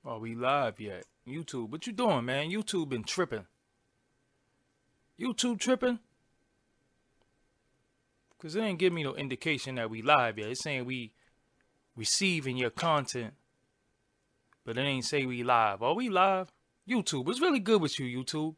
Are we live yet? YouTube, what you doing, man? YouTube been tripping. YouTube tripping? Because it ain't give me no indication that we live yet. It's saying we receiving your content, but it ain't say we live. Are we live? YouTube, what's really good with you, YouTube?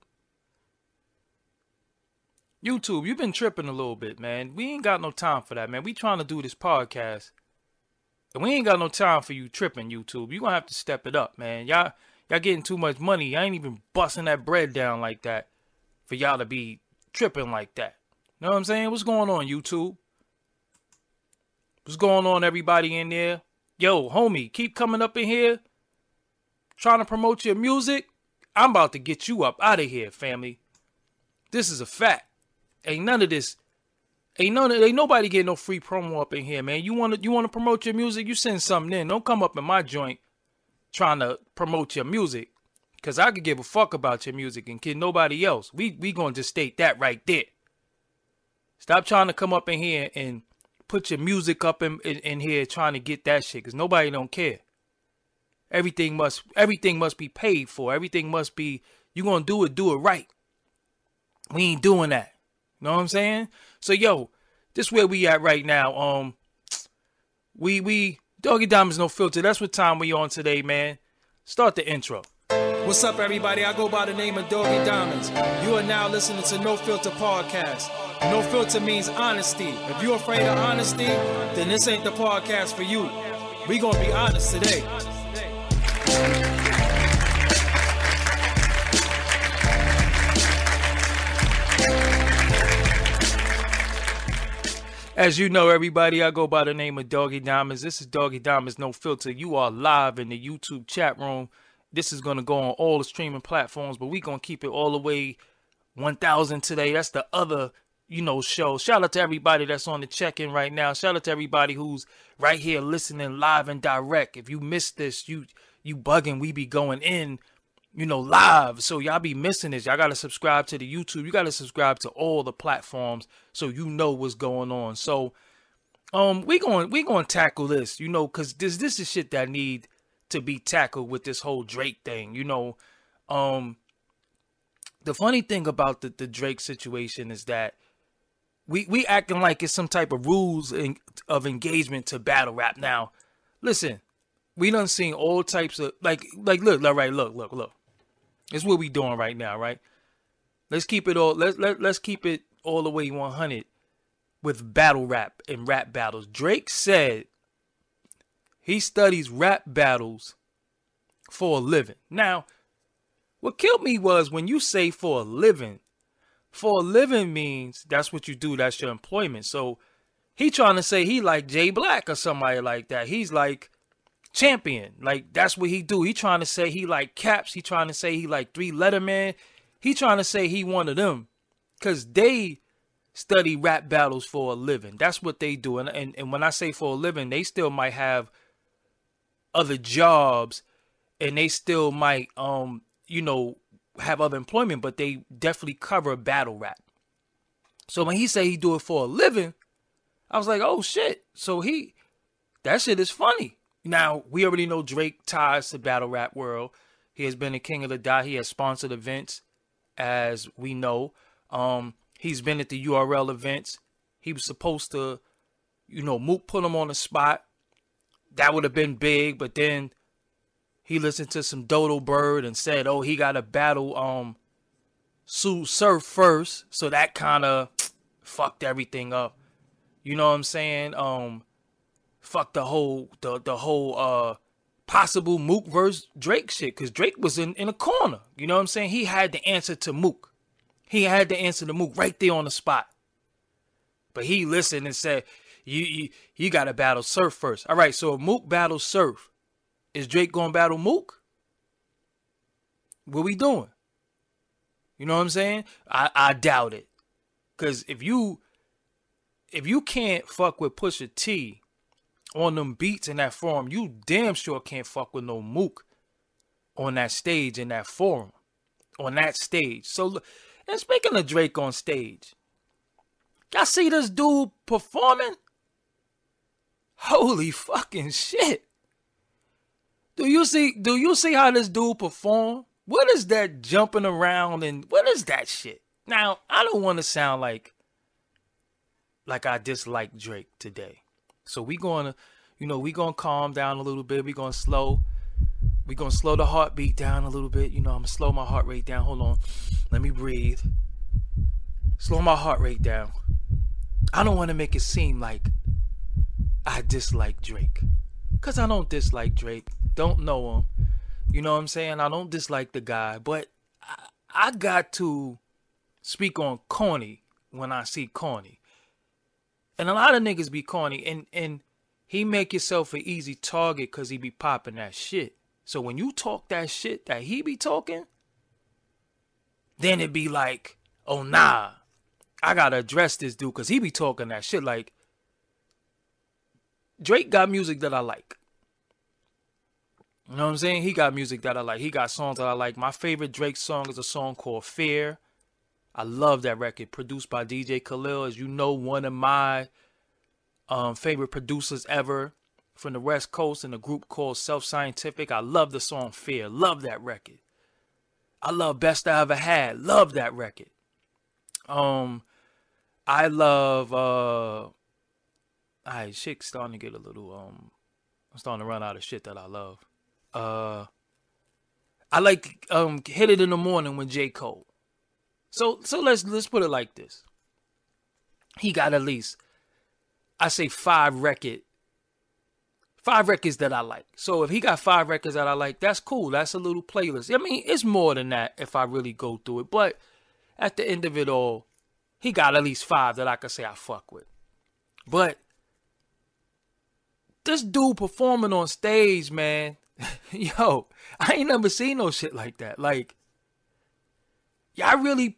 YouTube, you've been tripping a little bit, man. We ain't got no time for that, man. We trying to do this podcast. And we ain't got no time for you tripping, YouTube. You gonna have to step it up, man. Y'all getting too much money. I ain't even busting that bread down like that for y'all to be tripping like that. Know what I'm saying? What's going on, YouTube? What's going on, everybody in there? Yo, homie, keep coming up in here, trying to promote your music. I'm about to get you up out of here, family. This is a fact. Ain't none of this. Ain't nobody getting no free promo up in here, man. You wanna promote your music? You send something in. Don't come up in my joint trying to promote your music, cause I could give a fuck about your music and kid nobody else. We gonna just state that right there. Stop trying to come up in here and put your music up in here trying to get that shit, cause nobody don't care. Everything must be paid for. Everything must be, you gonna do it right. We ain't doing that. Know what I'm saying? So yo, this where we at right now. We Doggy Diamonds No Filter. That's what time we on today, man. Start the intro. What's up, everybody? I go by the name of Doggy Diamonds. You are now listening to No Filter Podcast. No filter means honesty. If you're afraid of honesty, then this ain't the podcast for you. We gonna be honest today. As you know, everybody, I go by the name of Doggy Diamonds. This is Doggy Diamonds No Filter. You are live in the YouTube chat room. This is going to go on all the streaming platforms, but we're going to keep it all the way 1,000 today. That's the other, show. Shout out to everybody that's on the check-in right now. Shout out to everybody who's right here listening live and direct. If you missed this, you bugging. We be going in, live. So y'all be missing this. Y'all got to subscribe to the YouTube. You got to subscribe to all the platforms so you know what's going on. So we going to tackle this, cuz this is shit that need to be tackled with this whole Drake thing. The funny thing about the Drake situation is that we acting like it's some type of rules of engagement to battle rap. Now, listen, we done seen all types of look. It's what we doing right now, right? Let's keep it all. Let's keep it all the way 100 with battle rap and rap battles. Drake said he studies rap battles for a living. Now, what killed me was when you say for a living. For a living means that's what you do. That's your employment. So he trying to say he like Jay Black or somebody like that. He's like Champion, like that's what he do. He trying to say he like Caps. He trying to say he like 3 Letterman. He trying to say he one of them, cause they study rap battles for a living. That's what they do. And when I say for a living, they still might have other jobs, and they still might have other employment, but they definitely cover battle rap. So when he say he do it for a living, I was like, oh shit. So that shit is funny. Now, we already know Drake ties to battle rap world. He has been the king of the dot. He has sponsored events, as we know. He's been at the URL events. He was supposed to, Mook put him on the spot. That would have been big, but then he listened to some Dodo Bird and said, oh, he got to battle Sue Surf first. So that kind of fucked everything up. You know what I'm saying? Fuck the whole possible Mook versus Drake shit, because Drake was in a corner. You know what I'm saying? He had the answer to Mook. He had the answer to Mook right there on the spot. But he listened and said, you got to battle Surf first. All right, so if Mook battles Surf, is Drake going to battle Mook? What we doing? You know what I'm saying? I doubt it. Because if you can't fuck with Pusha T on them beats in that forum, you damn sure can't fuck with no Mook on that stage, in that forum, on that stage. So, and speaking of Drake on stage, y'all see this dude performing? Holy fucking shit. Do Do you see how this dude perform? What is that jumping around and what is that shit? Now, I don't want to sound like I dislike Drake today. So we gonna calm down a little bit. We gonna slow the heartbeat down a little bit. I'm gonna slow my heart rate down. Hold on. Let me breathe. Slow my heart rate down. I don't want to make it seem like I dislike Drake. Because I don't dislike Drake. Don't know him. You know what I'm saying? I don't dislike the guy. But I got to speak on corny when I see corny. And a lot of niggas be corny. And he make yourself an easy target because he be popping that shit. So when you talk that shit that he be talking, then it be like, oh nah, I gotta address this dude because he be talking that shit. Like, Drake got music that I like. You know what I'm saying? He got music that I like. He got songs that I like. My favorite Drake song is a song called Fear. I love that record. Produced by DJ Khalil. As you know, one of my favorite producers ever from the West Coast in a group called Self Scientific. I love the song Fear. Love that record. I love Best I Ever Had. Love that record. I love shit's starting to get a little I'm starting to run out of shit that I love. I like Hit It in the Morning with J. Cole. So let's put it like this. He got at least, I say, 5 records that I like. So if he got 5 records that I like, that's cool. That's a little playlist. I mean, it's more than that if I really go through it. But at the end of it all, he got at least 5 that I could say I fuck with. But this dude performing on stage, man, yo, I ain't never seen no shit like that. Like, y'all really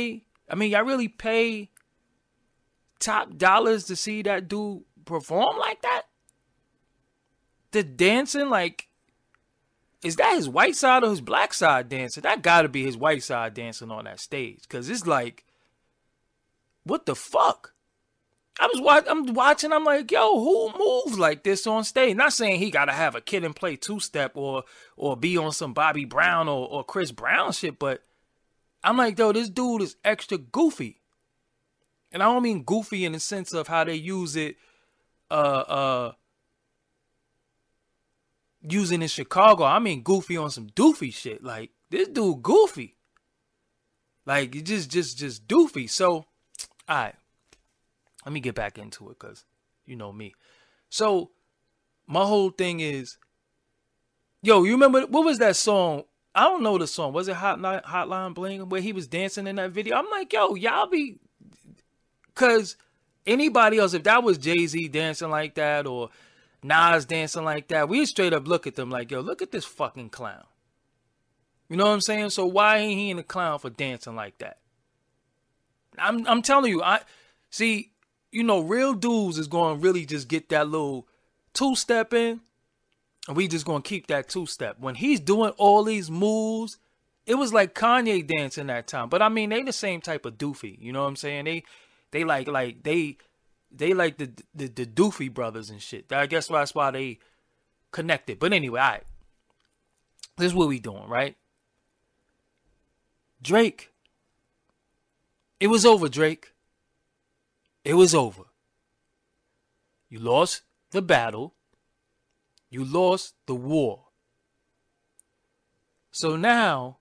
pay top dollars to see that dude perform like that? The dancing, like, is that his white side or his black side dancing? That gotta be his white side dancing on that stage. Cause it's like, what the fuck? I'm watching, I'm like, yo, who moves like this on stage? Not saying he gotta have a Kid and Play 2-step or be on some Bobby Brown or Chris Brown shit, but I'm like, yo, this dude is extra goofy. And I don't mean goofy in the sense of how they use it using in Chicago. I mean goofy on some doofy shit. Like, this dude goofy. Like, just doofy. So, alright. Let me get back into it, because you know me. So, my whole thing is, yo, you remember, what was that song? I don't know the song. Was it Hotline Bling, where he was dancing in that video? I'm like, yo, y'all be, because anybody else, if that was Jay-Z dancing like that, or Nas dancing like that, we straight up look at them like, yo, look at this fucking clown. You know what I'm saying? So why ain't he in the clown for dancing like that? I'm telling you, see, you know, real dudes is going to really just get that little 2-step in, and we just going to keep that 2-step. When he's doing all these moves, it was like Kanye dancing that time. But I mean, they the same type of doofy. You know what I'm saying? They like the Doofy brothers and shit. I guess that's why they connected. But anyway, all right. This is what we doing, right? Drake. It was over, Drake. It was over. You lost the battle. You lost the war. So now,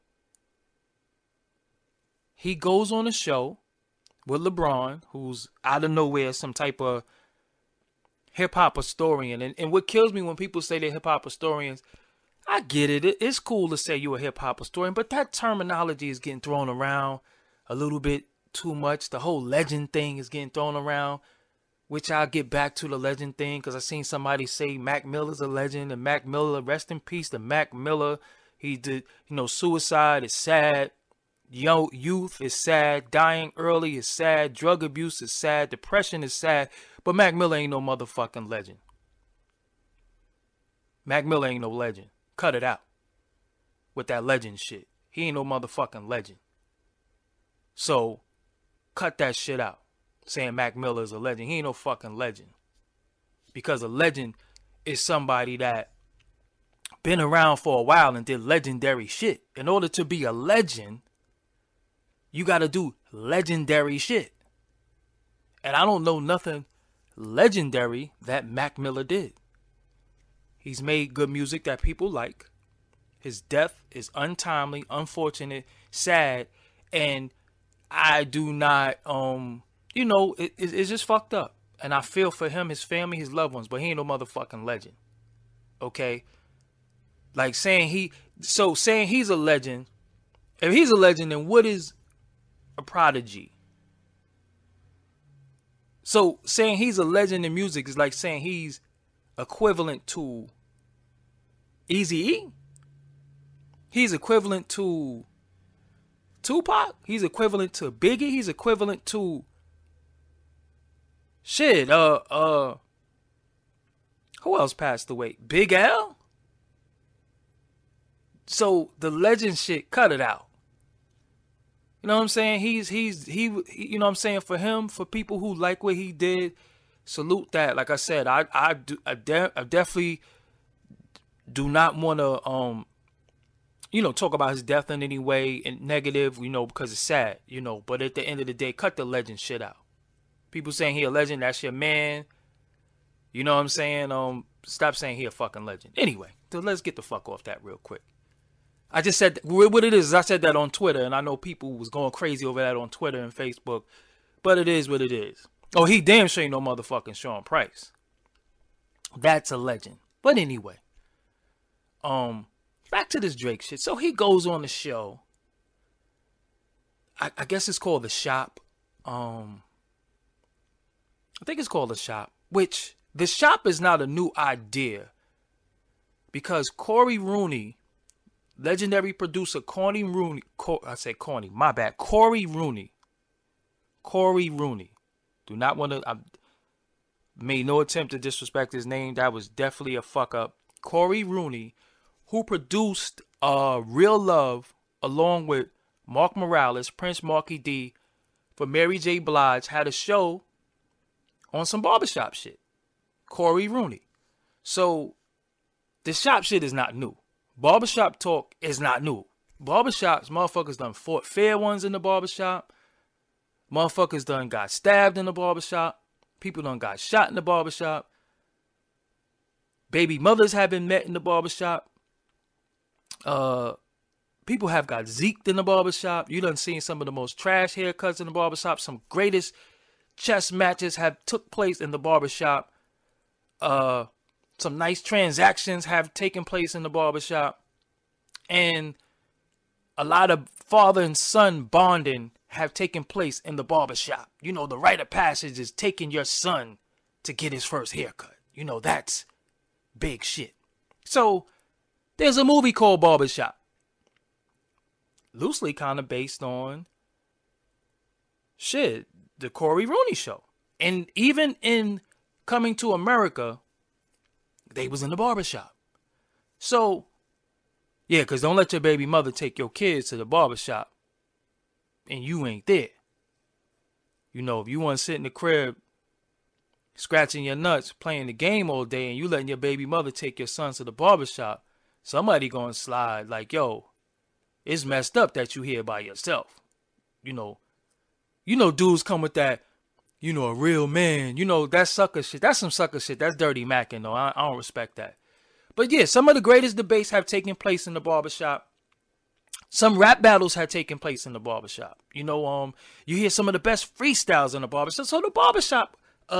he goes on a show with LeBron, who's out of nowhere some type of hip-hop historian. And what kills me when people say they're hip-hop historians, I get it. It's cool to say you're a hip-hop historian, but that terminology is getting thrown around a little bit too much. The whole legend thing is getting thrown around, which I'll get back to the legend thing, because I seen somebody say Mac Miller's a legend, and Mac Miller, rest in peace to Mac Miller. He did, suicide is sad. Youth is sad. Dying early is sad. Drug abuse is sad. Depression is sad. But Mac Miller ain't no motherfucking legend. Mac Miller ain't no legend. Cut it out with that legend shit. He ain't no motherfucking legend. So, cut that shit out. Saying Mac Miller is a legend. He ain't no fucking legend. Because a legend is somebody that been around for a while and did legendary shit. In order to be a legend, you got to do legendary shit. And I don't know nothing legendary that Mac Miller did. He's made good music that people like. His death is untimely, unfortunate, sad, and I do not, it's just fucked up. And I feel for him, his family, his loved ones, but he ain't no motherfucking legend. Okay? Like saying he's a legend. If he's a legend, then what is a prodigy? So saying he's a legend in music is like saying he's equivalent to Eazy-E. He's equivalent to Tupac. He's equivalent to Biggie. He's equivalent to shit. Who else passed away? Big L. So the legend shit, cut it out. You know what I'm saying? He you know what I'm saying, for him, for people who like what he did, salute that. Like I said, I definitely do not want to talk about his death in any way in negative, because it's sad, but at the end of the day, cut the legend shit out. People saying he a legend, that's your man. You know what I'm saying? Stop saying he a fucking legend. Anyway, so let's get the fuck off that real quick. I just said what it is. I said that on Twitter, and I know people was going crazy over that on Twitter and Facebook, but it is what it is. Oh, he damn sure ain't no motherfucking Sean Price. That's a legend. But anyway, back to this Drake shit. So he goes on the show. I guess it's called The Shop. I think it's called The Shop, which The Shop is not a new idea because Corey Rooney, legendary producer Corey Rooney, Corey Rooney. Do not want to, I made no attempt to disrespect his name. That was definitely a fuck up. Corey Rooney, who produced Real Love along with Mark Morales, Prince Marky D, for Mary J. Blige, had a show on some barbershop shit. Corey Rooney. So the shop shit is not new. Barbershop talk is not new. Barbershops, motherfuckers done fought fair ones in the barbershop. Motherfuckers done got stabbed in the barbershop. People done got shot in the barbershop. Baby mothers have been met in the barbershop. People have got zeked in the barbershop. You done seen some of the most trash haircuts in the barbershop. Some greatest chess matches have took place in the barbershop. Some nice transactions have taken place in the barbershop. And a lot of father and son bonding have taken place in the barbershop. The rite of passage is taking your son to get his first haircut. That's big shit. So there's a movie called Barbershop. Loosely kind of based on shit, the Corey Rooney show. And even in Coming to America, they was in the barbershop. So, yeah, because don't let your baby mother take your kids to the barbershop and you ain't there. If you want to sit in the crib scratching your nuts, playing the game all day, and you letting your baby mother take your sons to the barbershop, somebody gonna slide like, yo, it's messed up that you here by yourself. Dudes come with that, a real man, that sucker shit. That's some sucker shit. That's dirty macking, though. I don't respect that. But yeah, some of the greatest debates have taken place in the barbershop. Some rap battles have taken place in the barbershop. You hear some of the best freestyles in the barbershop. So the barbershop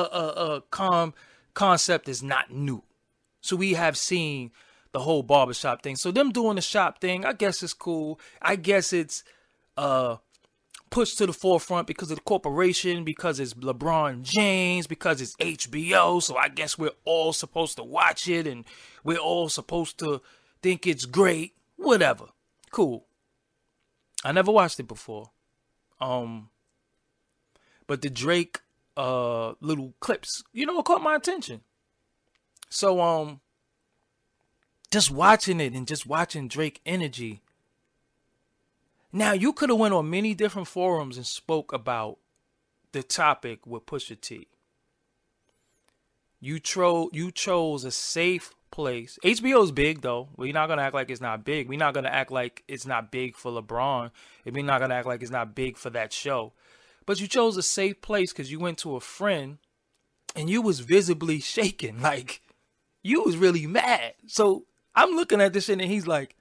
concept is not new. So we have seen the whole barbershop thing. So them doing the shop thing, I guess it's cool. I guess it's pushed to the forefront because of the corporation, because it's LeBron James, because it's HBO. So I guess we're all supposed to watch it and we're all supposed to think it's great. Whatever. Cool. I never watched it before. But the Drake little clips, it caught my attention. So just watching it and just watching Drake energy. Now, you could have went on many different forums and spoke about the topic with Pusha T. You chose a safe place. HBO's big though. We're not gonna act like it's not big. We're not gonna act like it's not big for LeBron. And we're not gonna act like it's not big for that show. But you chose a safe place because you went to a friend and you was visibly shaking. Like, you was really mad. So I'm looking at this shit and he's like,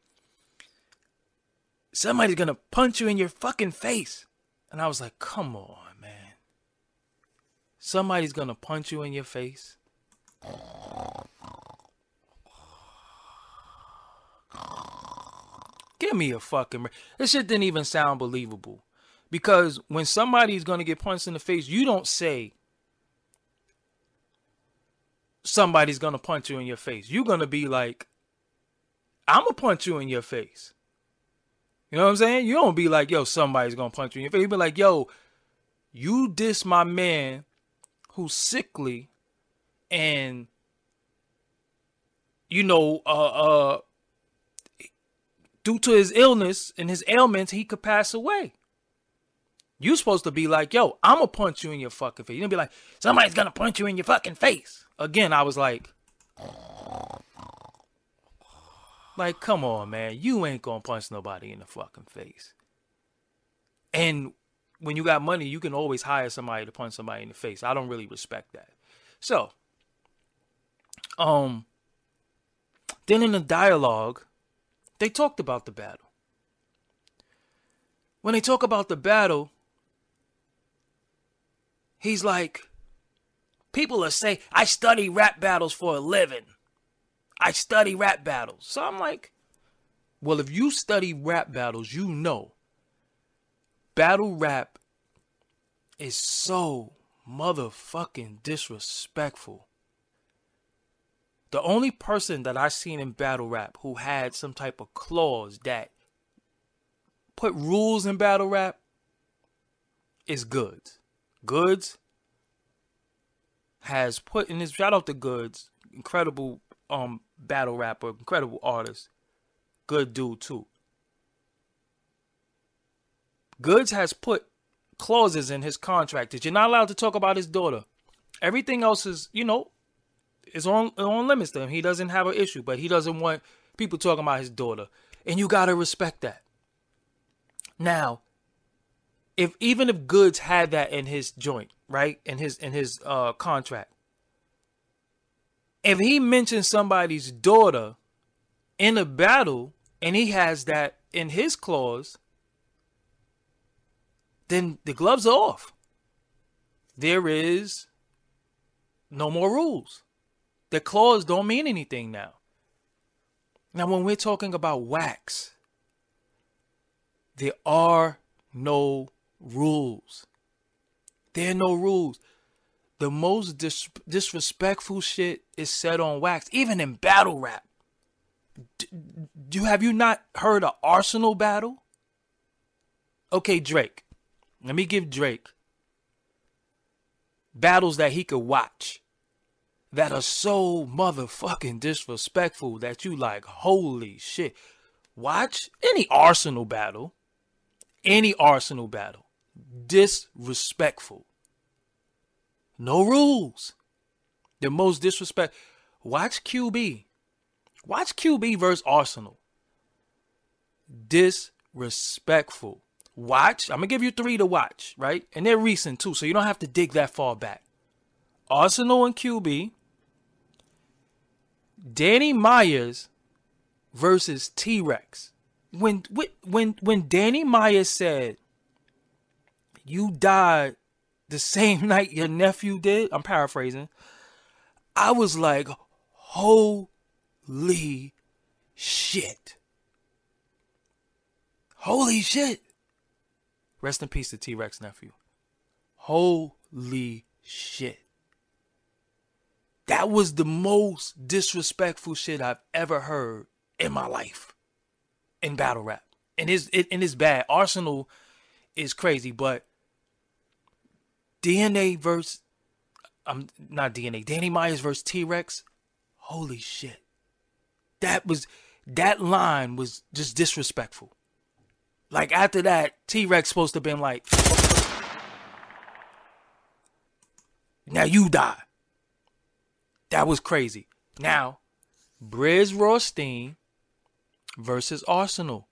somebody's gonna punch you in your fucking face. And I was like, come on, man. Somebody's gonna punch you in your face. Give me a fucking break. This shit didn't even sound believable. Because when somebody's gonna get punched in the face, you don't say somebody's gonna punch you in your face. You're gonna be like, I'm gonna punch you in your face. You know what I'm saying? You don't be like, yo, somebody's gonna punch you in your face. You be like, yo, you diss my man who's sickly and, you know, due to his illness and his ailments, he could pass away. You supposed to be like, yo, I'm gonna punch you in your fucking face. You don't be like, somebody's gonna punch you in your fucking face. Again, I was like, come on, man. You ain't gonna punch nobody in the fucking face. And when you got money, you can always hire somebody to punch somebody in the face. I don't really respect that. So, then in the dialogue, they talked about the battle. When they talk about the battle, he's like, people are saying, I study rap battles for a living. I study rap battles. So I'm like, well, if you study rap battles, you know, battle rap is so motherfucking disrespectful. The only person that I seen in battle rap who had some type of clause that put rules in battle rap is Goods. Goods has put in his, shout out to Goods, incredible battle rapper, incredible artist, good dude too. Goods has put clauses in his contract that you're not allowed to talk about his daughter. Everything else is, you know, is on limits to him. He doesn't have an issue, but he doesn't want people talking about his daughter. And you gotta respect that. Now, even if Goods had that in his joint, right? In his contract. If he mentions somebody's daughter in a battle and he has that in his clause, then the gloves are off. There is no more rules. The clause don't mean anything now. Now, when we're talking about wax, there are no rules. There are no rules. The most disrespectful shit is said on wax, even in battle rap. Have you not heard of Arsenal battle? Okay, Drake. Let me give Drake battles that he could watch that are so motherfucking disrespectful that you like, holy shit. Watch any Arsenal battle. Any Arsenal battle. Disrespectful. No rules. The most disrespect. Watch QB. Watch QB versus Arsenal. Disrespectful. Watch. I'm going to give you 3 to watch, right? And they're recent too, so you don't have to dig that far back. Arsenal and QB. Danny Myers versus T-Rex. When Danny Myers said, you died the same night your nephew did, I'm paraphrasing, I was like, holy shit. Holy shit. Rest in peace to T-Rex nephew. Holy shit. That was the most disrespectful shit I've ever heard in my life in battle rap. And it's bad. Arsenal is crazy, but Danny Myers versus T-Rex, holy shit. That line was just disrespectful. Like, after that, T-Rex supposed to have been like, now you die. That was crazy. Now, Briz Rothstein versus Arsenal.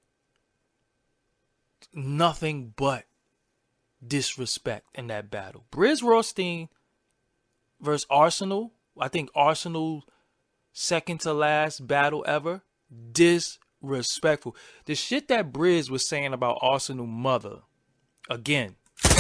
Nothing but disrespect in that battle. Briz Rothstein versus Arsenal. I think Arsenal second to last battle ever. Disrespectful. The shit that Briz was saying about Arsenal mother, again,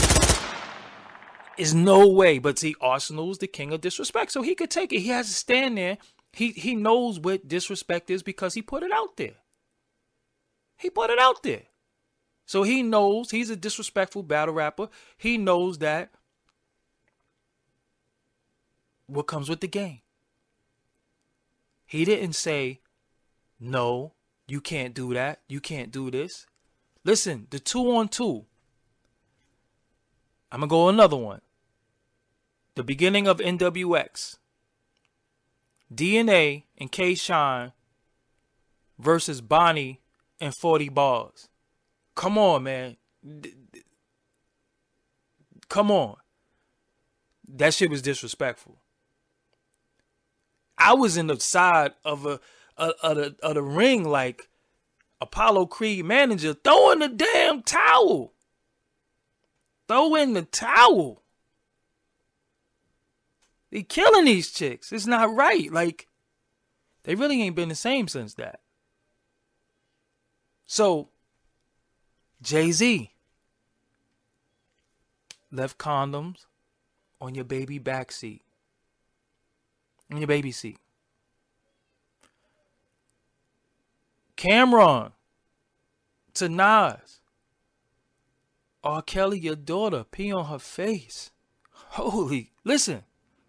is no way. But see, Arsenal's the king of disrespect, so he could take it. He has to stand there. He knows what disrespect is because he put it out there. He put it out there. So he knows he's a disrespectful battle rapper. He knows that what comes with the game. He didn't say, no, you can't do that. You can't do this. Listen, the 2-on-2. I'm going to go another one. The beginning of NWX. DNA and K-Shine versus Bonnie and 40 Bars. Come on, man. Come on. That shit was disrespectful. I was in the side of the ring like Apollo Creed manager. Throw in the damn towel. Throw in the towel. They killing these chicks. It's not right. Like, they really ain't been the same since that. So, Jay-Z left condoms on your baby backseat. On your baby seat. Cameron to Nas. R. Kelly, your daughter, pee on her face. Holy, listen.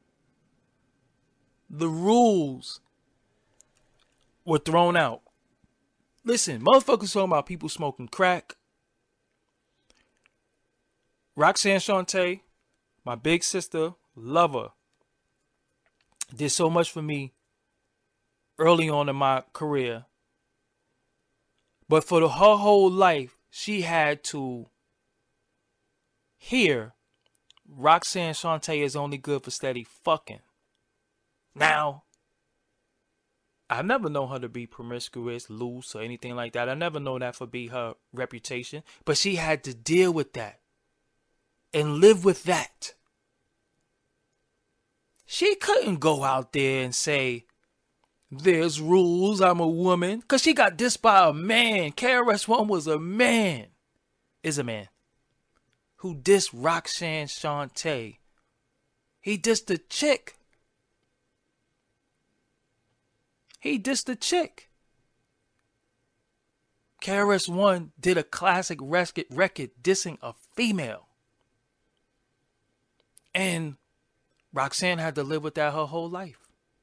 The rules were thrown out. Listen, motherfuckers talking about people smoking crack. Roxanne Shante, my big sister, love her. Did so much for me early on in my career. But for her whole life, she had to hear Roxanne Shante is only good for steady fucking. Now, I've never known her to be promiscuous, loose, or anything like that. I never known that for be her reputation. But she had to deal with that and live with that. She couldn't go out there and say, there's rules, I'm a woman. Because she got dissed by a man. KRS-One was a man. Is a man. Who dissed Roxanne Shante. He dissed a chick. He dissed a chick. KRS-One did a classic record dissing a female. And Roxanne had to live with that her whole life.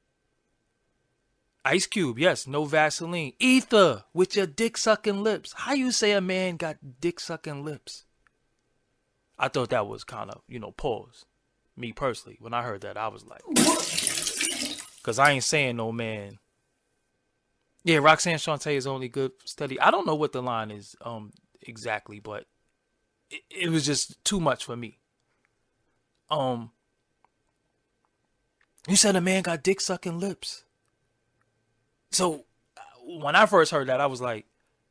Ice Cube, yes, no Vaseline. Ether, with your dick-sucking lips. How you say a man got dick-sucking lips? I thought that was kind of, pause. Me personally, when I heard that, I was like, because I ain't saying no man. Yeah, Roxanne Shante is only good steady. I don't know what the line is exactly, but it was just too much for me. You said a man got dick-sucking lips. So, when I first heard that, I was like,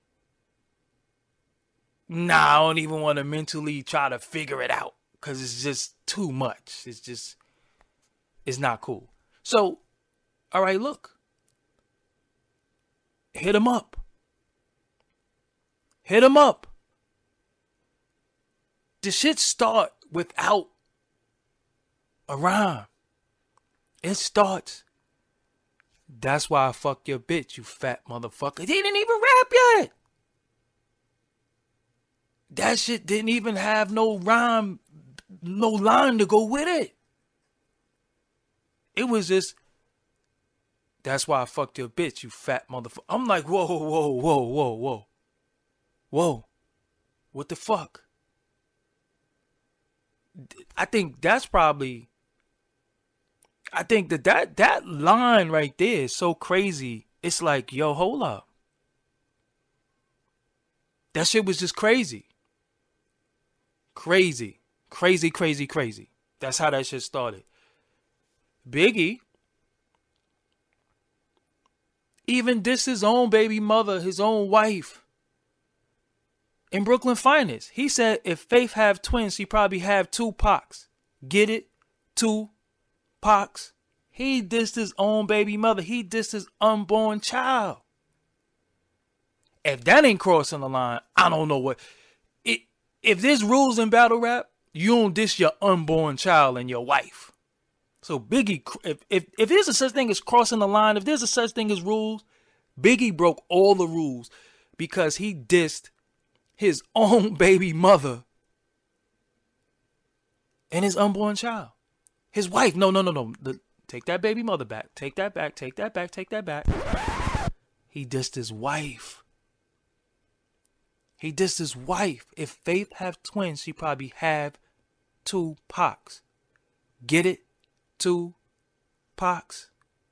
nah, I don't even want to mentally try to figure it out. Because it's just too much. It's not cool. So, all right, look. Hit him up. Hit him up. The shit start without a rhyme. It starts. That's why I fuck your bitch, you fat motherfucker. He didn't even rap yet. That shit didn't even have no rhyme, no line to go with it. It was just, that's why I fucked your bitch, you fat motherfucker. I'm like, whoa, whoa, whoa, whoa, whoa. Whoa. What the fuck? I think that's probably, I think that line right there is so crazy. It's like, yo, hold up. That shit was just crazy. Crazy. Crazy, crazy, crazy. That's how that shit started. Biggie Even dissed his own baby mother, his own wife. In Brooklyn Finest, he said if Faith have twins, she probably have two Pacs. Get it? Two Pacs. He dissed his own baby mother. He dissed his unborn child. If that ain't crossing the line, I don't know what. If there's rules in battle rap, you don't diss your unborn child and your wife. So Biggie, if there's a such thing as crossing the line, if there's a such thing as rules, Biggie broke all the rules because he dissed his own baby mother and his unborn child. His wife. No. Take that baby mother back. Take that back. Take that back. Take that back. He dissed his wife. He dissed his wife. If Faith have twins, she probably have two Pacs. Get it? Two Pacs.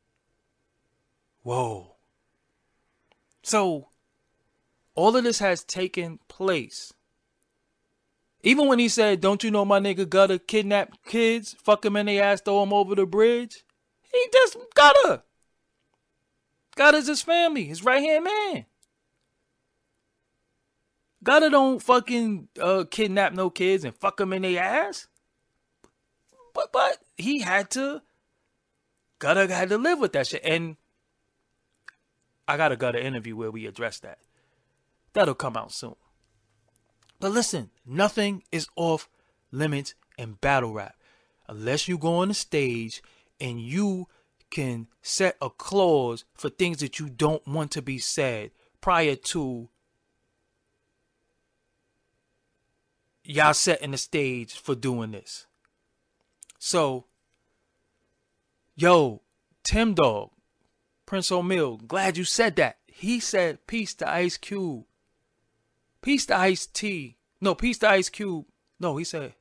Whoa. So, all of this has taken place. Even when he said, don't you know my nigga Gutter kidnap kids, fuck him in the ass, throw him over the bridge? He just Gutter. Gutter's his family, his right-hand man. Gutter don't fucking kidnap no kids and fuck them in their ass. But he had to. Gutter had to live with that shit. And I got a Gutter interview where we address that. That'll come out soon. But listen, nothing is off limits in battle rap. Unless you go on the stage and you can set a clause for things that you don't want to be said prior to y'all setting the stage for doing this. So, yo, Tim Dog, Prince O'Mill, glad you said that. He said peace to Ice Cube. Peace to Ice-T. No, peace to Ice Cube. No, he said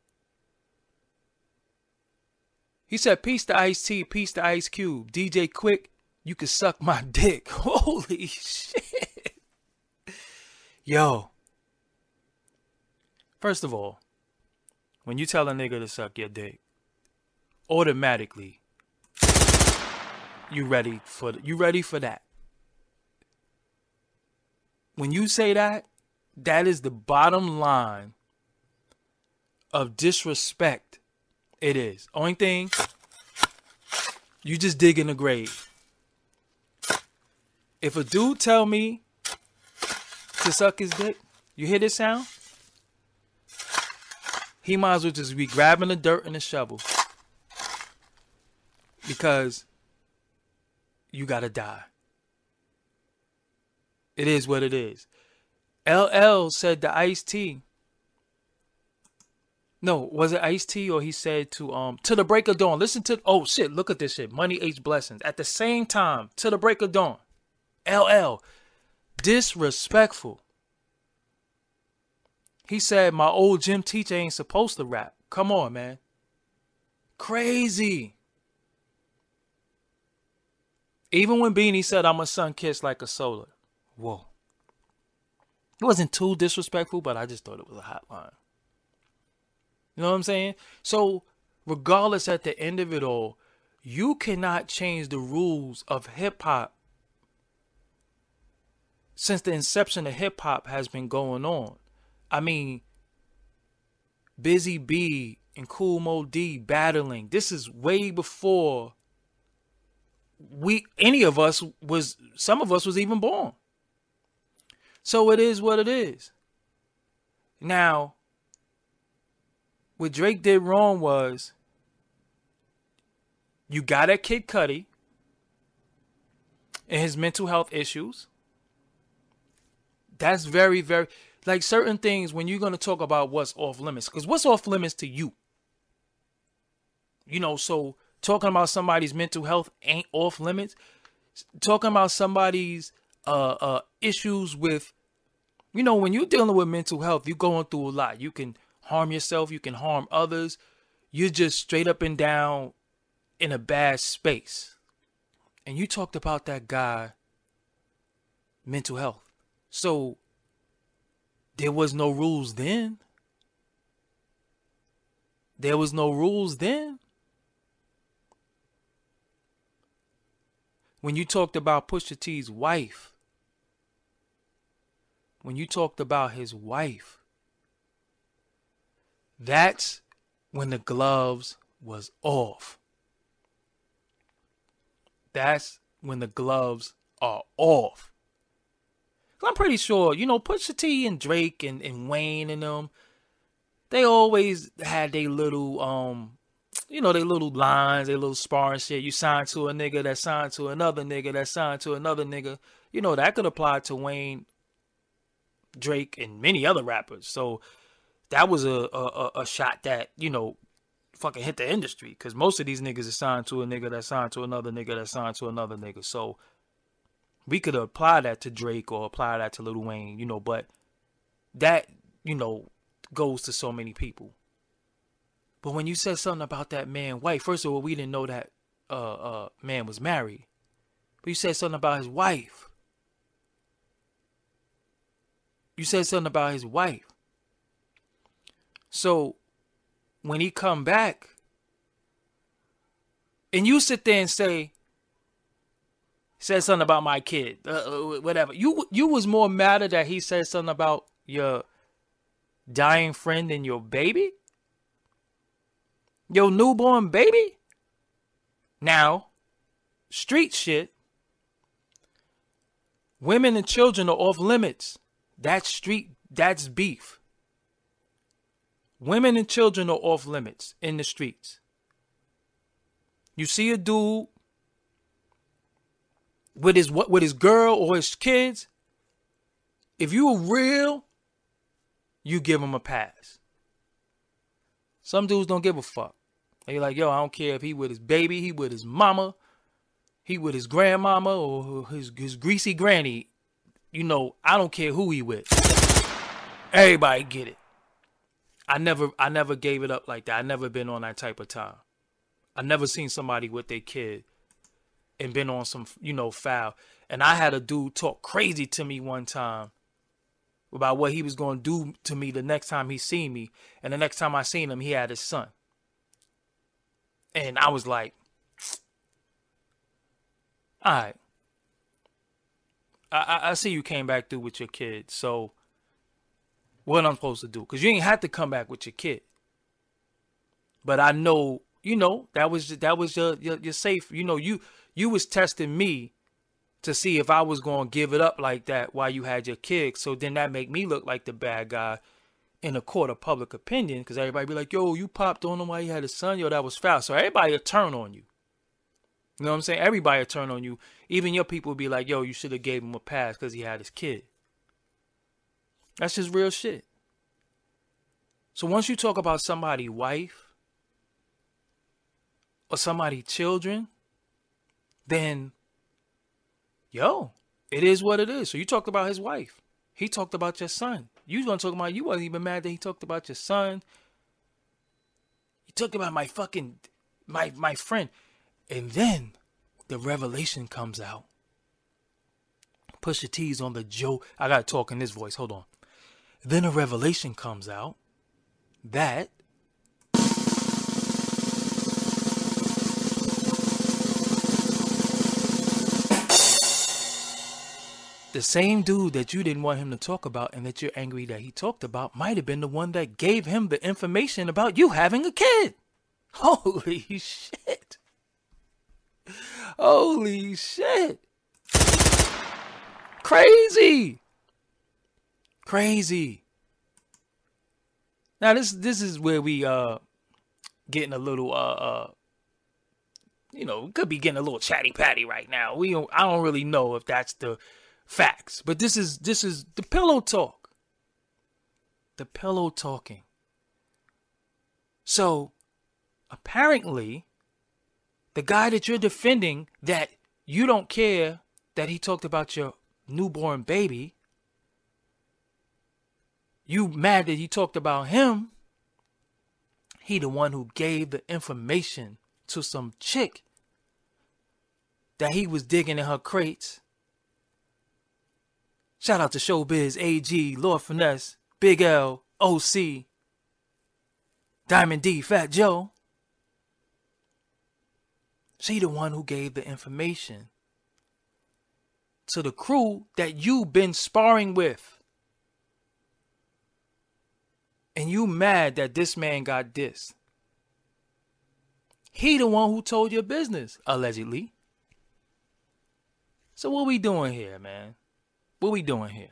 peace to Ice-T, peace to Ice Cube. DJ Quick, you can suck my dick. Holy shit. Yo. First of all, when you tell a nigga to suck your dick, automatically you ready for that. When you say that, that is the bottom line of disrespect. It is. Only thing, you just dig in the grave. If a dude tell me to suck his dick, you hear this sound? He might as well just be grabbing the dirt and the shovel. Because you gotta die. It is what it is. LL said to Ice-T. No, was it Ice-T or he said to the break of dawn. Listen to, oh shit, look at this shit. Money H Blessings. At the same time, to the break of dawn. LL. Disrespectful. He said my old gym teacher ain't supposed to rap. Come on, man. Crazy. Even when Beanie said I'm a sun-kissed like a solar. Whoa. It wasn't too disrespectful, but I just thought it was a hot line. You know what I'm saying? So, regardless, at the end of it all, you cannot change the rules of hip-hop since the inception of hip-hop has been going on. I mean, Busy B and Kool Moe Dee battling. This is way before some of us was even born. So it is what it is. Now, what Drake did wrong was, you got at Kid Cudi and his mental health issues. That's very, very, like certain things when you're going to talk about what's off limits. Because what's off limits to you? You know, so talking about somebody's mental health ain't off limits. Talking about somebody's issues with, you know, when you're dealing with mental health, you're going through a lot. You can harm yourself. You can harm others. You're just straight up and down in a bad space. And you talked about that guy, mental health. So there was no rules then. There was no rules then. when you talked about Pusha T's wife, when you talked about his wife, that's when the gloves was off. That's when the gloves are off. I'm pretty sure, Pusha T and Drake and Wayne and them, they always had their little, their little lines, their little sparring shit. You signed to a nigga that signed to another nigga that signed to another nigga. That could apply to Wayne, Drake, and many other rappers. So that was a shot that, fucking hit the industry. Because most of these niggas are signed to a nigga that signed to another nigga that signed to another nigga. So we could apply that to Drake or apply that to Lil Wayne, but that, goes to so many people. But when you said something about that man wife, first of all, we didn't know that man was married. But you said something about his wife. You said something about his wife. So when he come back, and you sit there and say, said something about my kid, whatever. You was more mad that he said something about your dying friend than your baby? Your newborn baby? Now, street shit, women and children are off limits. That's beef. Women and children are off limits in the streets. You see a dude with his girl or his kids, if you were real, you give him a pass. Some dudes don't give a fuck. They like, yo, I don't care if he with his baby, he with his mama, he with his grandmama or his greasy granny. I don't care who he with. Everybody get it. I never gave it up like that. I never been on that type of time. I never seen somebody with their kid and been on some, foul. And I had a dude talk crazy to me one time about what he was going to do to me the next time he seen me. And the next time I seen him, he had his son. And I was like, all right. I see you came back through with your kid. So what I'm supposed to do? Because you ain't had to come back with your kid. But I know, that was your safe. You was testing me to see if I was going to give it up like that while you had your kid. So then that make me look like the bad guy in a court of public opinion, because everybody be like, yo, you popped on him while he had a son. Yo, that was foul. So everybody will turn on you. You know what I'm saying? Everybody will turn on you. Even your people will be like, yo, you should have gave him a pass because he had his kid. That's just real shit. So once you talk about somebody's wife or somebody's children, then, yo, it is what it is. So you talked about his wife. He talked about your son. You was going to talk about, you wasn't even mad that he talked about your son. He talked about my fucking, my friend. And then the revelation comes out. Pusha T's on the Joe. I got to talk in this voice. Hold on. Then a revelation comes out that the same dude that you didn't want him to talk about and that you're angry that he talked about might have been the one that gave him the information about you having a kid. Holy shit. Holy shit. Crazy. Crazy. Now this is where we getting a little could be getting a little chatty patty right now. I don't really know if that's the facts, but this is the pillow talk. The pillow talking. So apparently the guy that you're defending, that you don't care that he talked about your newborn baby, you mad that he talked about him, he the one who gave the information to some chick that he was digging in her crates. Shout out to Showbiz, AG, Lord Finesse, Big L, OC, Diamond D, Fat Joe. She the one who gave the information to the crew that you've been sparring with. And you mad that this man got dissed. He the one who told your business, allegedly. So what we doing here, man? What we doing here?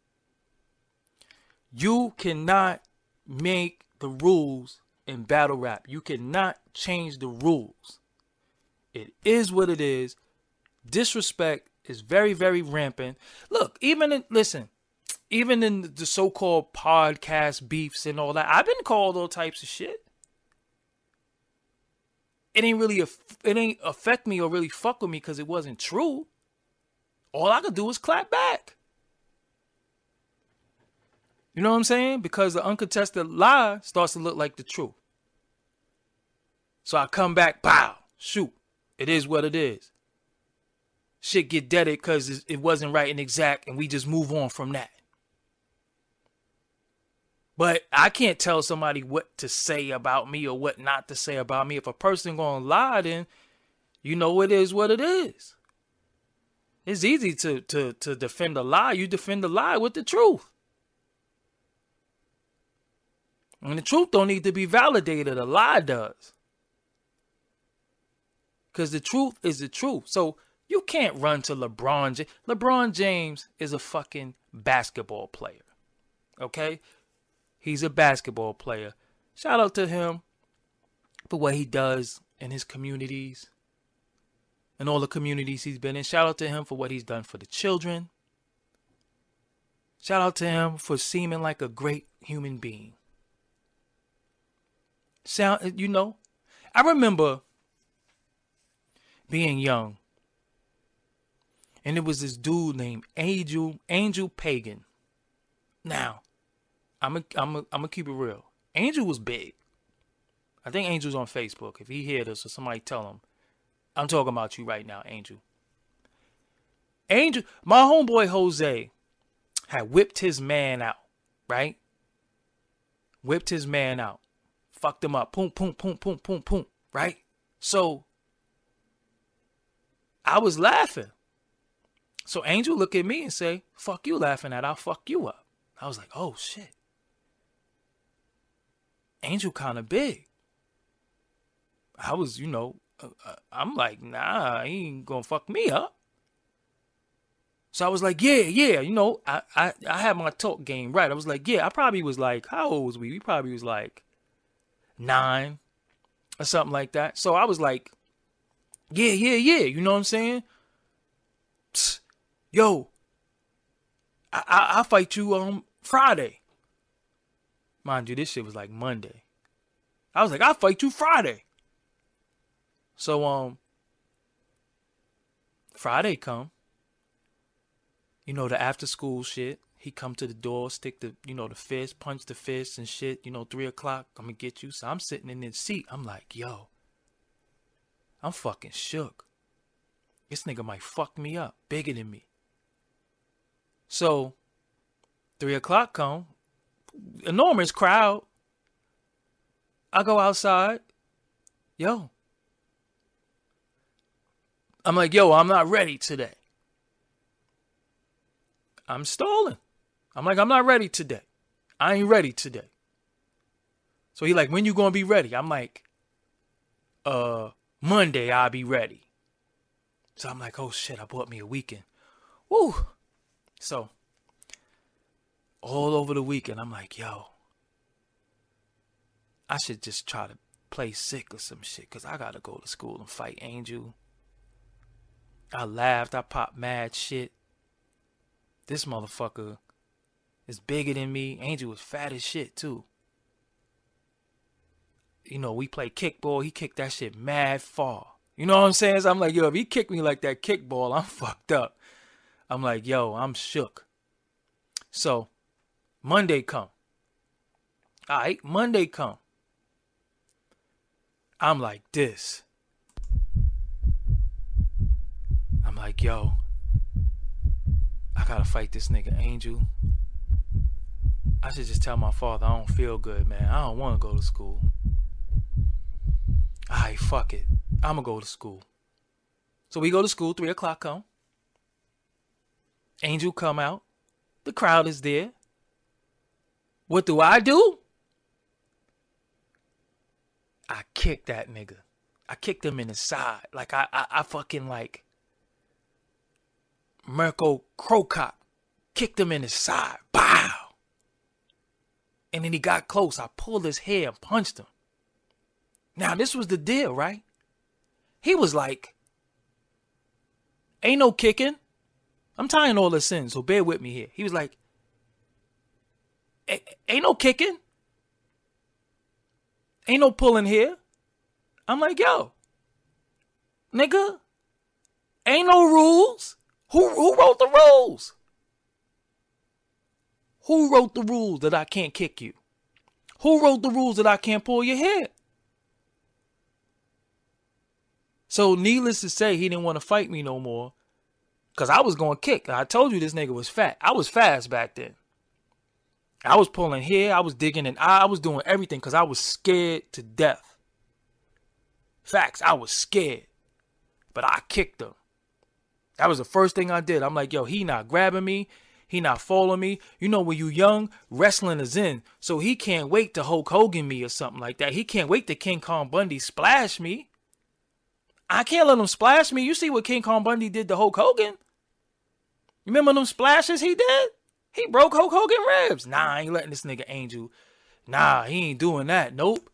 You cannot make the rules in battle rap. You cannot change the rules. It is what it is. Disrespect is very, very rampant. Look, even in the so-called podcast beefs and all that, I've been called all types of shit. It ain't affect me or really fuck with me because it wasn't true. All I could do was clap back. You know what I'm saying? Because the uncontested lie starts to look like the truth. So I come back, pow, shoot. It is what it is. Shit get deaded because it wasn't right and exact, and we just move on from that. But I can't tell somebody what to say about me or what not to say about me. If a person gonna lie, then you know it is what it is. It's easy to defend a lie. You defend a lie with the truth. And the truth don't need to be validated. A lie does. Because the truth is the truth. So you can't run to LeBron James. LeBron James is a fucking basketball player. Okay? He's a basketball player. Shout out to him for what he does in his communities and all the communities he's been in. Shout out to him for what he's done for the children. Shout out to him for seeming like a great human being. I remember being young, and it was this dude named Angel Pagan. Now, I'm gonna keep it real. Angel was big. I think Angel's on Facebook. If he hear this or somebody tell him, I'm talking about you right now, Angel. My homeboy Jose had whipped his man out, right? Whipped his man out. Fucked him up. Boom, boom, boom, boom, boom, boom. Right? So, I was laughing. So Angel look at me and say, fuck you laughing at, I'll fuck you up. I was like, oh shit. Angel kind of big. I was, I'm like, nah, he ain't gonna fuck me up. So I was like, yeah, I had my talk game right. I was like, yeah, I probably was like, how old was we? We probably was like 9 or something like that. So I was like, yeah, you know what I'm saying? Psst, yo, I'll fight you Friday. Mind you, this shit was like Monday. I was like, I'll fight you Friday. So Friday come. The after school shit. He come to the door, stick the fist, punch the fist and shit. 3 o'clock, I'm gonna get you. So I'm sitting in the seat. I'm like, yo, I'm fucking shook. This nigga might fuck me up. Bigger than me. So 3 o'clock come. Enormous crowd. I go outside. Yo. I'm like, yo, I'm not ready today. I'm stalling. I'm like, I'm not ready today. I ain't ready today. So he like, when you gonna be ready? I'm like, Monday I'll be ready. So I'm like, oh shit, I bought me a weekend. Woo. So all over the weekend, I'm like, yo, I should just try to play sick or some shit, because I gotta go to school and fight Angel. I laughed, I popped mad shit. This motherfucker is bigger than me. Angel was fat as shit too. We play kickball. He kicked that shit mad far. You know what I'm saying? So I'm like, yo, if he kicked me like that kickball, I'm fucked up. I'm like, yo, I'm shook. So Monday come. All right, Monday come. I'm like this. I'm like, yo, I gotta fight this nigga Angel. I should just tell my father I don't feel good, man. I don't want to go to school. Alright, fuck it. I'ma go to school. So we go to school, 3 o'clock come. Angel come out. The crowd is there. What do? I kicked that nigga. I kicked him in the side. Like I fucking like Mirko Crocop. Kicked him in his side. Bow. And then he got close. I pulled his hair and punched him. Now, this was the deal, right? He was like, ain't no kicking. I'm tying all the sins, so bear with me here. He was like, ain't no kicking. Ain't no pulling here. I'm like, yo, nigga, ain't no rules. Who wrote the rules? Who wrote the rules that I can't kick you? Who wrote the rules that I can't pull your hair? So needless to say, he didn't want to fight me no more. Because I was going to kick. I told you this nigga was fat. I was fast back then. I was pulling hair. I was digging in. I was doing everything because I was scared to death. Facts. I was scared. But I kicked him. That was the first thing I did. I'm like, yo, he not grabbing me. He not following me. You know, when you young, wrestling is in. So he can't wait to Hulk Hogan me or something like that. He can't wait to King Kong Bundy splash me. I can't let him splash me. You see what King Kong Bundy did to Hulk Hogan? You remember them splashes he did? He broke Hulk Hogan ribs. Nah, I ain't letting this nigga Angel. Nah, he ain't doing that. Nope.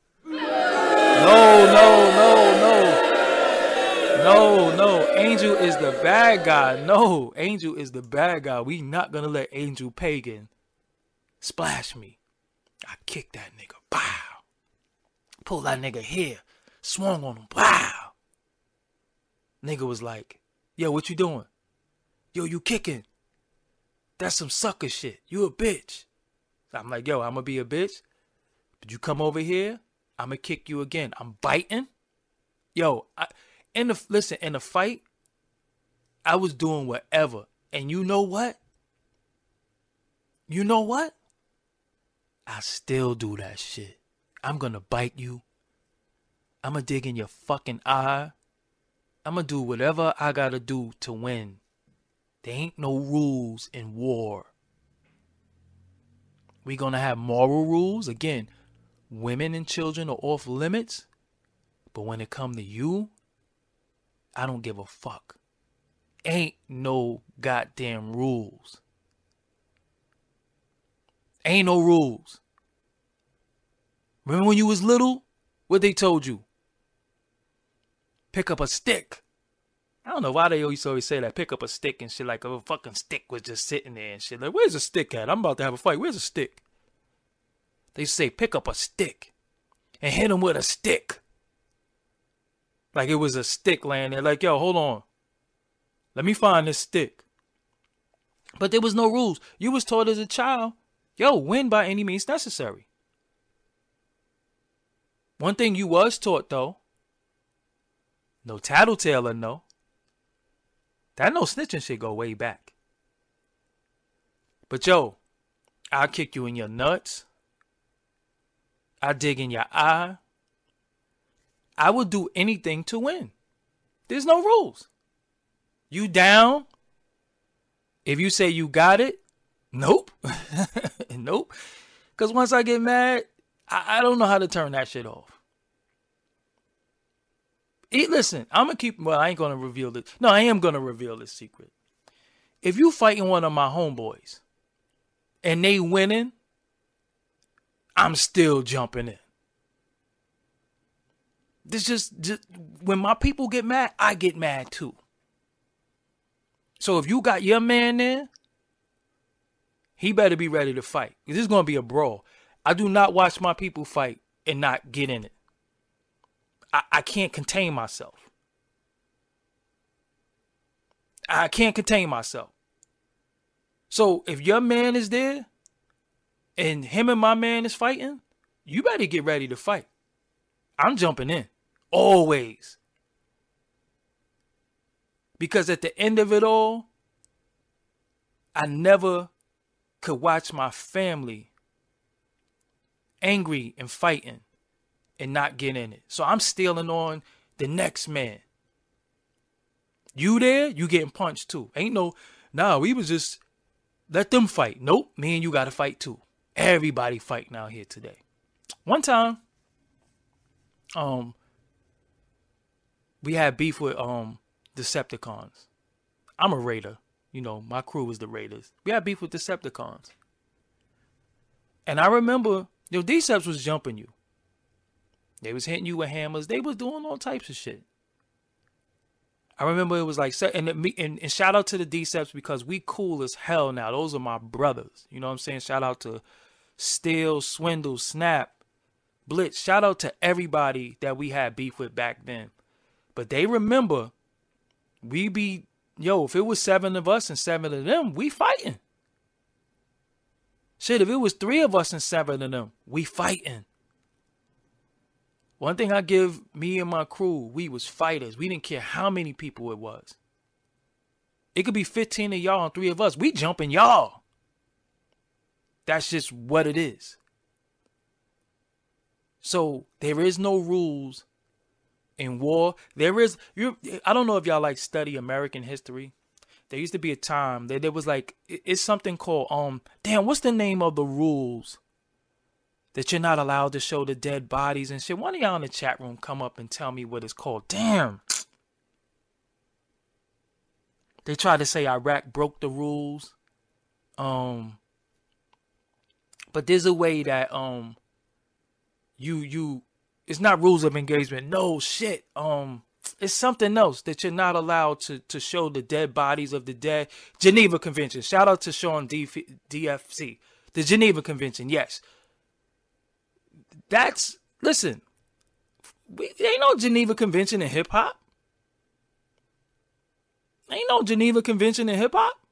No. Angel is the bad guy. No, Angel is the bad guy. We not gonna let Angel Pagan splash me. I kicked that nigga. Bow. Pulled that nigga hair. Swung on him. Wow. Nigga was like, yo, what you doing? Yo, you kicking. That's some sucker shit. You a bitch. I'm like, yo, I'm gonna be a bitch. But you come over here, I'm gonna kick you again. I'm biting. Yo, in the fight, I was doing whatever. And you know what? You know what? I still do that shit. I'm gonna bite you. I'm gonna dig in your fucking eye. I'm gonna do whatever I gotta do to win. There ain't no rules in war. We gonna have moral rules. Again, women and children are off limits. But when it come to you, I don't give a fuck. Ain't no goddamn rules. Ain't no rules. Remember when you was little? What they told you? Pick up a stick. I don't know why they always say that. Pick up a stick and shit, like a fucking stick was just sitting there and shit. Like, where's the stick at? I'm about to have a fight. Where's the stick? They say pick up a stick and hit him with a stick. Like it was a stick laying there. Like, yo, hold on. Let me find this stick. But there was no rules. You was taught as a child, yo, win by any means necessary. One thing you was taught, though, no tattletale or no. That no snitching shit go way back. But yo, I'll kick you in your nuts. I dig in your eye. I would do anything to win. There's no rules. You down? If you say you got it, nope. Nope. Because once I get mad, I don't know how to turn that shit off. Listen, I'm going to keep, well, I ain't going to reveal this. No, I am going to reveal this secret. If you fighting one of my homeboys and they winning, I'm still jumping in. This just when my people get mad, I get mad too. So if you got your man there, he better be ready to fight. This is going to be a brawl. I do not watch my people fight and not get in it. I can't contain myself. I can't contain myself. So if your man is there and him and my man is fighting, you better get ready to fight. I'm jumping in. Always. Because at the end of it all, I never could watch my family angry and fighting and not get in it. So I'm stealing on the next man. You there, you getting punched too. Ain't no Nah, we was just let them fight. Nope, me and you got to fight too. Everybody fighting out here today. One time, we had beef with Decepticons. I'm a Raider. You know, my crew was the Raiders. We had beef with Decepticons. And I remember, Deceps was jumping you. They was hitting you with hammers. They was doing all types of shit. I remember it was like, and shout out to the Deceps because we cool as hell now. Those are my brothers. You know what I'm saying? Shout out to Steel, Swindle, Snap, Blitz. Shout out to everybody that we had beef with back then. But they remember, if it was 7 of us and 7 of them, we fighting. Shit, if it was 3 of us and 7 of them, we fighting. One thing I give me and my crew, we was fighters. We didn't care how many people it was. It could be 15 of y'all and 3 of us. We jumping y'all. That's just what it is. So there is no rules in war. I don't know if y'all like study American history. There used to be a time that there was like, it's something called, what's the name of the rules that you're not allowed to show the dead bodies and shit? One of y'all in the chat room come up and tell me what it's called. Damn. They tried to say Iraq broke the rules. But there's a way that, it's not rules of engagement. No shit. It's something else that you're not allowed to show the dead bodies of the dead. Geneva Convention. Shout out to Sean DFC. The Geneva Convention. Yes. Listen. There ain't no Geneva Convention in hip hop. Ain't no Geneva Convention in hip hop.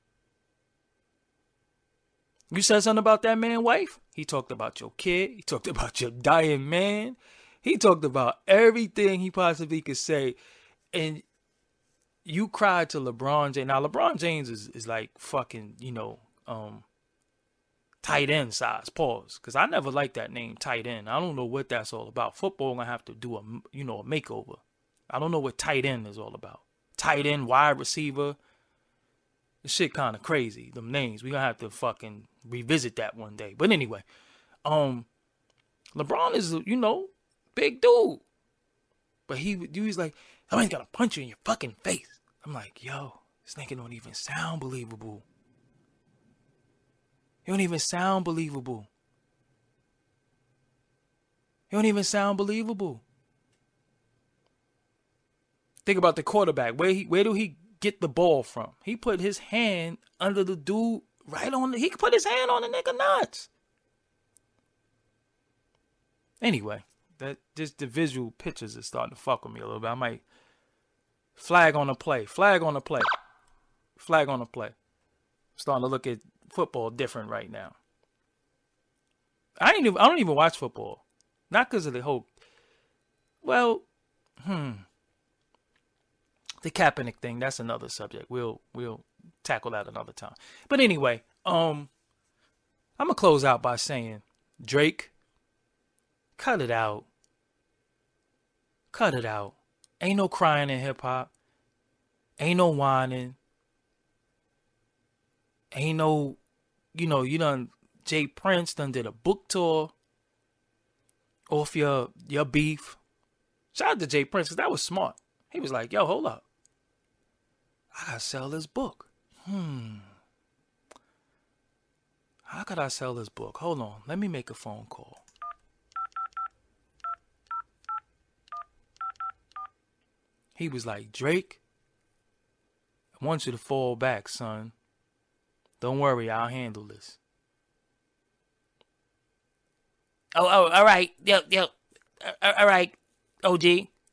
You said something about that man's wife? He talked about your kid. He talked about your dying man. He talked about everything he possibly could say. And you cried to LeBron James. Now, LeBron James is like fucking, tight end size. Pause. Because I never liked that name, tight end. I don't know what that's all about. Football going to have to do a makeover. I don't know what tight end is all about. Tight end, wide receiver. This shit kind of crazy. Them names. We going to have to fucking revisit that one day. But anyway, LeBron is, big dude. But he's like, somebody's gonna punch you in your fucking face. I'm like, yo, this nigga don't even sound believable. He don't even sound believable. He don't even sound believable. Think about the quarterback. Where do he get the ball from? He put his hand under the dude he put his hand on the nigga nuts. Anyway. That just the visual pictures is starting to fuck with me a little bit. I might flag on the play. Starting to look at football different right now. I don't even watch football. Not because of the whole. Well, the Kaepernick thing. That's another subject. We'll tackle that another time. But anyway, I'm gonna close out by saying, Drake, cut it out. Cut it out. Ain't no crying in hip hop. Ain't no whining. Ain't no, Jay Prince done did a book tour off your beef. Shout out to Jay Prince, because that was smart. He was like, yo, hold up. I gotta sell this book. How could I sell this book? Hold on. Let me make a phone call. He was like, Drake, I want you to fall back, son. Don't worry, I'll handle this. Oh, all right. Yo. All right, OG.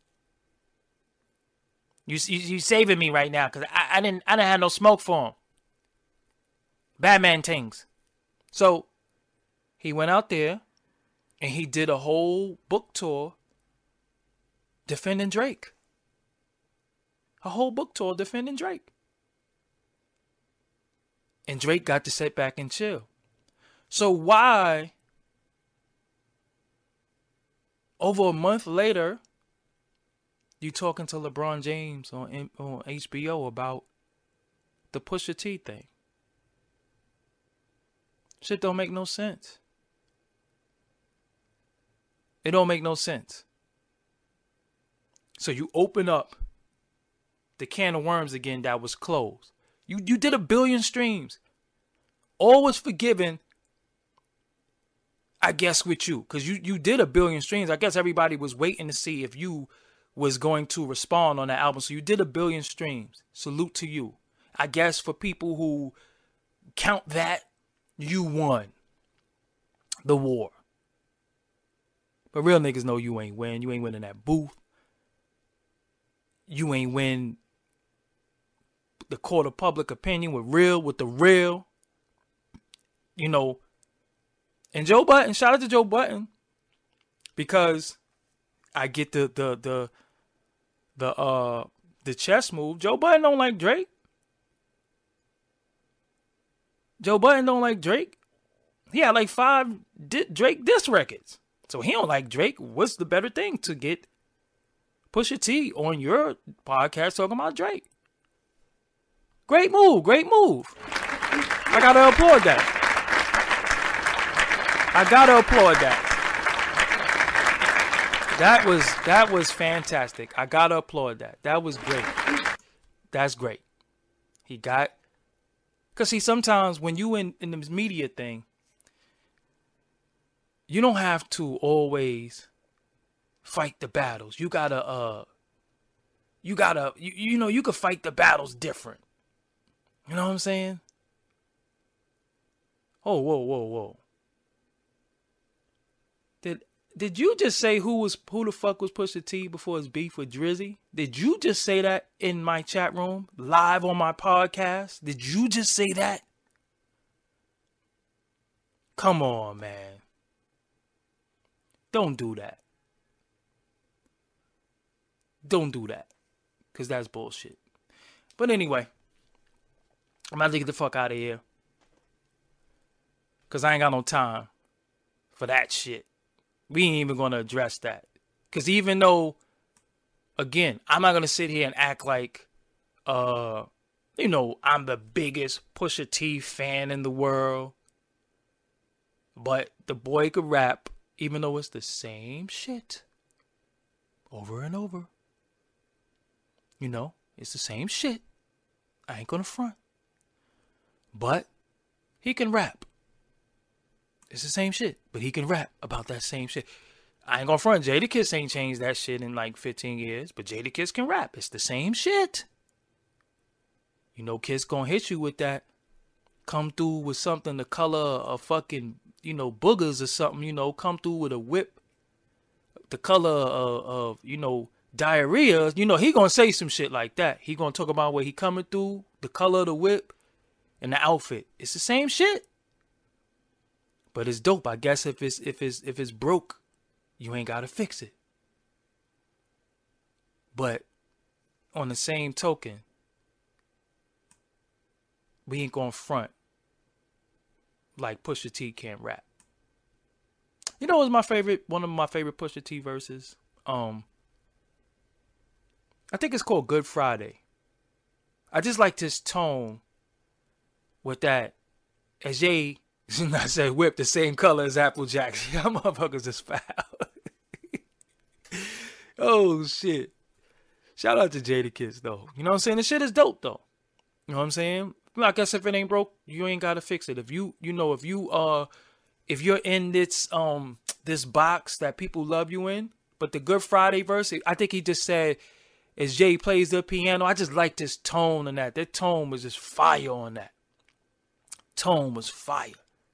You saving me right now, because I didn't have no smoke for him. Batman things. So, he went out there, and he did a whole book tour defending Drake. A whole book tour defending Drake. And Drake got to sit back and chill. So why, over a month later, you talking to LeBron James on HBO about the Pusha T thing. Shit don't make no sense. It don't make no sense. So you open up the can of worms again that was closed. You did 1 billion streams. All was forgiven, I guess, with you. Because you did 1 billion streams. I guess everybody was waiting to see if you was going to respond on that album. So you did 1 billion streams. Salute to you. I guess for people who count that, you won the war. But real niggas know you ain't win. You ain't winning that booth. You ain't win the court of public opinion with the real. You know. And Joe Budden, shout out to Joe Budden. Because I get the chess move. Joe Budden don't like Drake. Joe Budden don't like Drake. He had like 5 Drake diss records. So he don't like Drake. What's the better thing to get Pusha T on your podcast talking about Drake? Great move. Great move. I gotta applaud that. That was fantastic. I gotta applaud that. That was great. That's great. Because see, sometimes when you in this media thing, you don't have to always fight the battles. You gotta, you could fight the battles different. You know what I'm saying? Oh, whoa. Did you just say who the fuck was Pusha T before his beef with Drizzy? Did you just say that in my chat room, live on my podcast? Did you just say that? Come on, man. Don't do that. Don't do that. Because that's bullshit. But anyway, I'm about to get the fuck out of here. Because I ain't got no time for that shit. We ain't even going to address that. Because even though, again, I'm not going to sit here and act like, I'm the biggest Pusha T fan in the world. But the boy could rap, even though it's the same shit. Over and over. It's the same shit. I ain't going to front. But he can rap. It's the same shit, but he can rap about that same shit. I ain't gonna front. Jadakiss ain't changed that shit in like 15 years, but Jadakiss can rap. It's the same shit. Kiss gonna hit you with that. Come through with something the color of fucking, boogers or something, come through with a whip. The color of diarrhea. He gonna say some shit like that. He gonna talk about where he coming through, the color of the whip, and the outfit. It's the same shit. But it's dope. I guess if it's broke, you ain't gotta fix it. But on the same token, we ain't gonna front like Pusha T can't rap. What was one of my favorite Pusha T verses? I think it's called Good Friday. I just like this tone with that. As Jay, I said whip the same color as Apple Jacks. Y'all motherfuckers is foul. Oh shit. Shout out to Jadakiss though. You know what I'm saying? The shit is dope though. You know what I'm saying? I guess if it ain't broke, you ain't gotta fix it. If you're in this box that people love you in, but the Good Friday verse, I think he just said, as Jay plays the piano, I just like this tone and that. That tone was just fire on that. Tone was fire.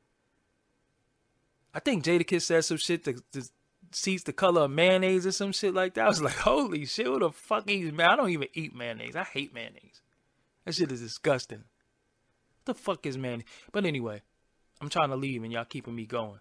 I think Jadakiss said some shit that sees the color of mayonnaise or some shit like that. I was like, holy shit, what the fuck is man? I don't even eat mayonnaise. I hate mayonnaise. That shit is disgusting. What the fuck is mayonnaise? But anyway, I'm trying to leave and y'all keeping me going.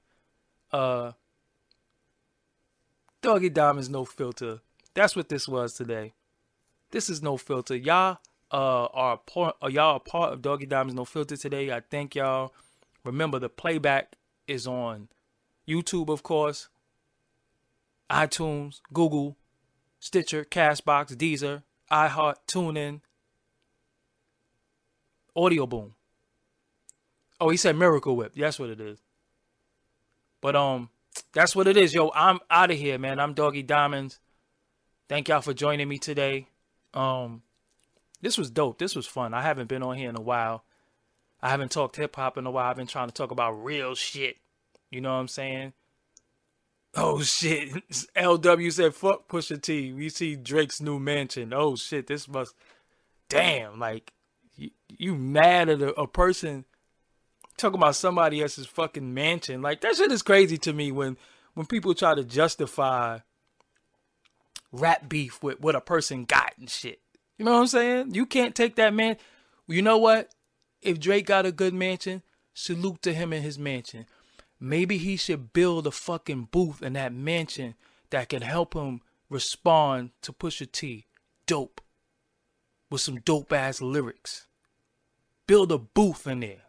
Doggy Diamonds No Filter. That's what this was today. This is No Filter. Y'all are a part of Doggy Diamonds No Filter today. I thank y'all. Remember, the playback is on YouTube, of course, iTunes, Google, Stitcher, Castbox, Deezer, iHeart, TuneIn, Audio Boom. Oh, he said Miracle Whip. That's what it is. But that's what it is, yo. I'm out of here, man. I'm Doggy Diamonds. Thank y'all for joining me today. This was dope. This was fun. I haven't been on here in a while. I haven't talked hip hop in a while. I've been trying to talk about real shit. You know what I'm saying? Oh shit. LW said fuck Pusha T. We see Drake's new mansion. Oh shit. This must. Damn. Like you mad at a person talking about somebody else's fucking mansion. Like that shit is crazy to me when people try to justify rap beef with what a person got and shit. You know what I'm saying? You can't take that man. You know what? If Drake got a good mansion, salute to him in his mansion. Maybe he should build a fucking booth in that mansion that can help him respond to Pusha T. Dope. With some dope ass lyrics. Build a booth in there.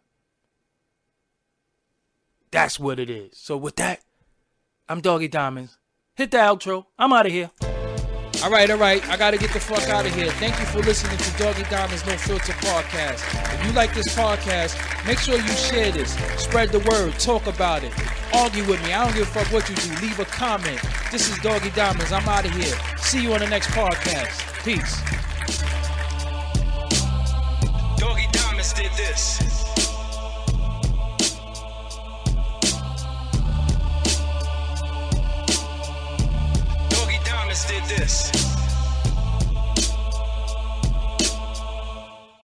That's what it is. So with that, I'm Doggy Diamonds. Hit the outro. I'm out of here. All right. I got to get the fuck out of here. Thank you for listening to Doggy Diamonds No Filter podcast. If you like this podcast, make sure you share this. Spread the word. Talk about it. Argue with me. I don't give a fuck what you do. Leave a comment. This is Doggy Diamonds. I'm out of here. See you on the next podcast. Peace. Doggy Diamonds did this. Doggy Diamonds did this.